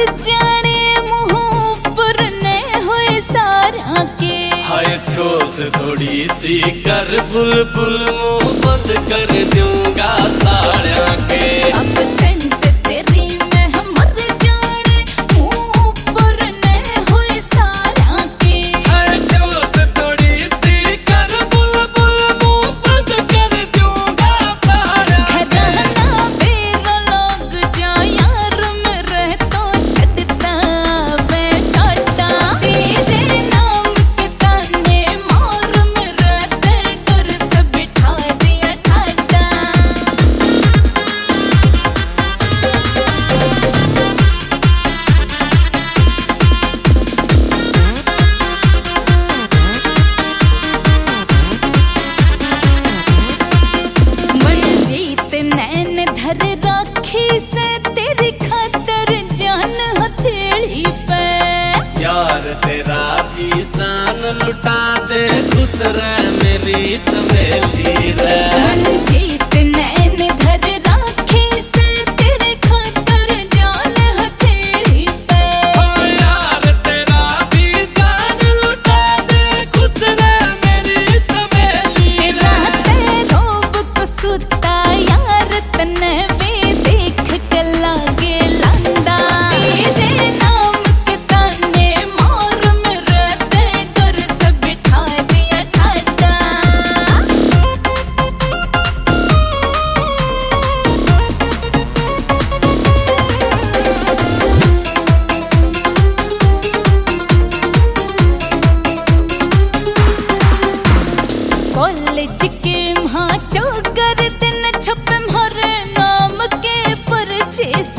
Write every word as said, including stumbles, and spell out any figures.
जाने मुँह पुरने हुए सारा के। हाय ठोस थोड़ी सी कर बुलबुल मुँह बंद कर दूंगा साड़ा के। अब सेंट तेरी में मर जाने मुँह पुरने हुए सारा के। हाय ठोस थोड़ी सी कर बुलबुल मुँह बंद कर दूंगा साड़ा के। घराना बेरा लग जा यार मेरे तो छटता वे छोटा। तेरे नाम के ताने मार मेरे ते डर से बिठा दिया ठाटा। मंजीत नैन धर राखी से तेरी खातर जान हथेली पे। यार तेरा भी जान लुटा दे खुश रह मेरी चमेली रे। मंजीत नैन धर राखी से तेरे खातर जान हथेली पे। ओ यार तेरा भी जान लुटा दे खुश रह मेरी चमेली रे। राते रोब को सुता यार तने भी देख के लागे लंदा। तेरे नाम के ताने मार मेरे ते डर से बिठा दिया ठाटा। कॉलेज के वहाँ चौगर दिन छपे हर नाम के परचेस